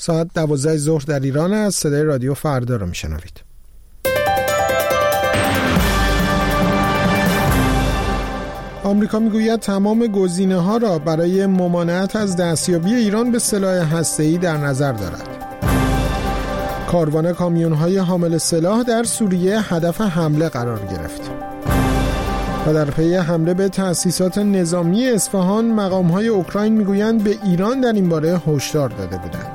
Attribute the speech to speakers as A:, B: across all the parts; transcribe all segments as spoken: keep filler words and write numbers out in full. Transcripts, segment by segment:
A: ساعت دوازده ظهر در ایران است. صدای رادیو فردا را میشنوید. آمریکا میگوید تمام گزینه‌ها را برای ممانعت از دستیابی ایران به سلاح هسته‌ای در نظر دارد. کاروان کامیون‌های حامل سلاح در سوریه هدف حمله قرار گرفت. و در پی حمله به تأسیسات نظامی اصفهان، مقام‌های اوکراین میگویند به ایران در این باره هشدار داده بودند.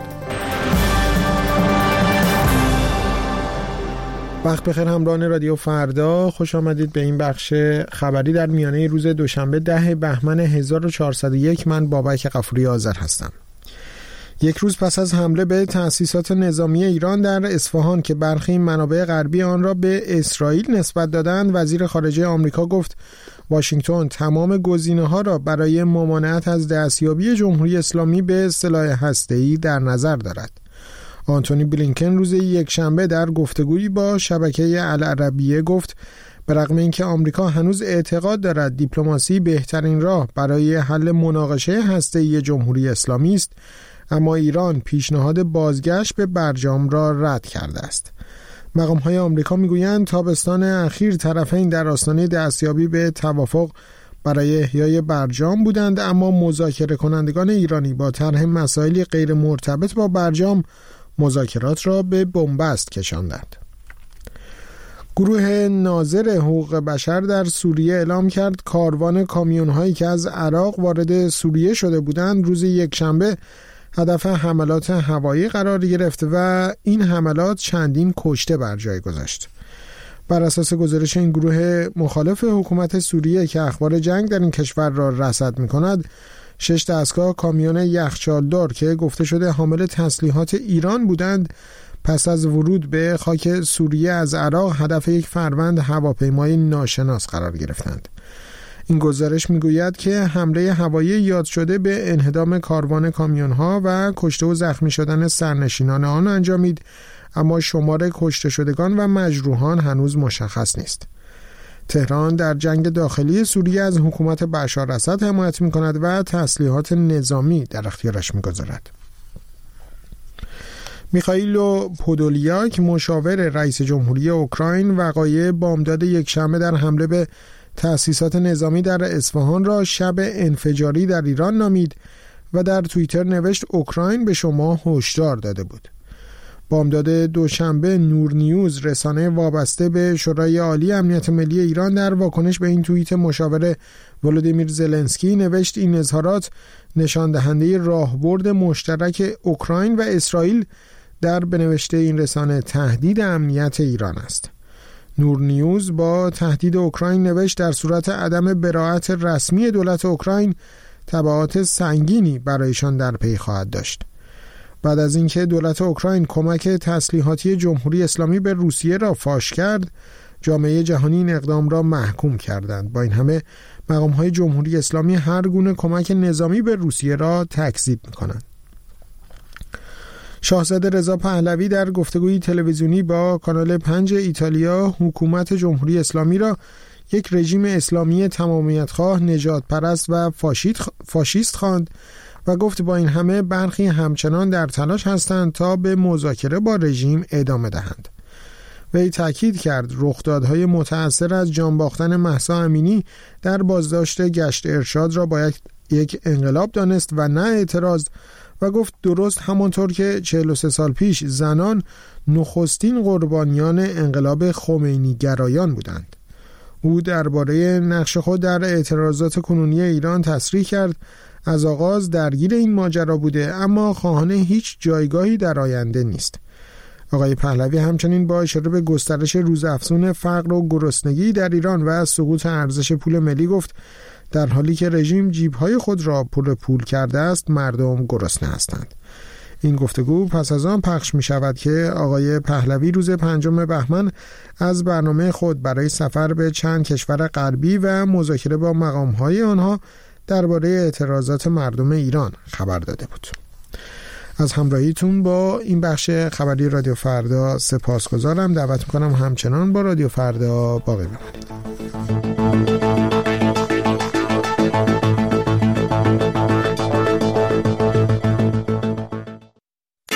A: وقت بخیر همراهان رادیو فردا، خوش آمدید به این بخش خبری در میانه روز دوشنبه ده بهمن هزار و چهارصد و یک. من بابک غفوری آذر هستم. یک روز پس از حمله به تأسیسات نظامی ایران در اصفهان که برخی منابع غربی آن را به اسرائیل نسبت دادند، وزیر خارجه آمریکا گفت واشنگتن تمام گزینه‌ها را برای ممانعت از دستیابی جمهوری اسلامی به سلاح هسته‌ای در نظر دارد. آنتونی بلینکن روز یکشنبه در گفتگویی با شبکه العربیه گفت به رغم اینکه آمریکا هنوز اعتقاد دارد دیپلماسی بهترین راه برای حل مناقشه هسته‌ای جمهوری اسلامی است، اما ایران پیشنهاد بازگشت به برجام را رد کرده است. مقام‌های آمریکا میگویند تابستان اخیر طرفین در آستانه دستیابی به توافق برای احیای برجام بودند، اما مذاکره کنندگان ایرانی با طرح مسائلی غیر مرتبط با برجام مذاکرات را به بنبست کشاندند. گروه ناظر حقوق بشر در سوریه اعلام کرد کاروان کامیون‌هایی که از عراق وارد سوریه شده بودند روز یکشنبه هدف حملات هوایی قرار گرفت و این حملات چندین کشته بر جای گذاشت. بر اساس گزارش این گروه مخالف حکومت سوریه که اخبار جنگ در این کشور را رصد می‌کند، شش دستگاه کامیون یخچالدار که گفته شده حامل تسلیحات ایران بودند پس از ورود به خاک سوریه از عراق هدف یک فروند هواپیمای ناشناس قرار گرفتند. این گزارش میگوید که حمله هوایی یاد شده به انهدام کاروان کامیون‌ها و کشته و زخمی شدن سرنشینان آن انجامید، اما شمار کشته شدگان و مجروحان هنوز مشخص نیست. تهران در جنگ داخلی سوریه از حکومت بشار اسد حمایت می‌کند و تسلیحات نظامی در اختیارش می‌گذارد. میخائیل پودولیاک مشاور رئیس جمهوری اوکراین وقایع بامداد یکشنبه در حمله به تأسیسات نظامی در اصفهان را شب انفجاری در ایران نامید و در توییتر نوشت اوکراین به شما هشدار داده بود. بامداد دوشنبه نور نیوز رسانه وابسته به شورای عالی امنیت ملی ایران در واکنش به این توییت مشاور ولودیمیر زلنسکی نوشت این اظهارات نشان دهنده راهبرد مشترک اوکراین و اسرائیل در بنوشته این رسانه تهدید امنیت ایران است. نور نیوز با تهدید اوکراین نوشت در صورت عدم براءت رسمی دولت اوکراین تبعات سنگینی برایشان در پی خواهد داشت. بعد از اینکه دولت اوکراین کمک تسلیحاتی جمهوری اسلامی به روسیه را فاش کرد، جامعه جهانی این اقدام را محکوم کردند. با این همه مقام‌های جمهوری اسلامی هر گونه کمک نظامی به روسیه را تکذیب می‌کنند. شاهزاده رضا پهلوی در گفتگوی تلویزیونی با کانال پنج ایتالیا حکومت جمهوری اسلامی را یک رژیم اسلامی تمامیت‌خواه، نجات پرست و فاشیست خواند و گفت با این همه برخی همچنان در تلاش هستند تا به مذاکره با رژیم ادامه دهند. وی تاکید کرد رخدادهای متأثر از جان باختن مهسا امینی در بازداشت گشت ارشاد را باید یک انقلاب دانست و نه اعتراض و گفت درست همانطور که چهل و سه سال پیش زنان نخستین قربانیان انقلاب خمینی گرایان بودند. او درباره نقش خود در اعتراضات کنونی ایران تصریح کرد از آغاز درگیر این ماجرا بوده اما خواهان هیچ جایگاهی در آینده نیست. آقای پهلوی همچنین با اشاره به گسترش روزافزون فقر و گرسنگی در ایران و سقوط ارزش پول ملی گفت در حالی که رژیم جیب‌های خود را پر پول کرده است مردم گرسنه هستند. این گفتگو پس از آن پخش می شود که آقای پهلوی روز پنجم بهمن از برنامه خود برای سفر به چند کشور غربی و مذاکره با مقام‌های آنها درباره اعتراضات مردم ایران خبر داده بود. از همراهیتون با این بخش خبری رادیو فردا سپاسگزارم. دعوت میکنم همچنان با رادیو فردا باقی بمانید.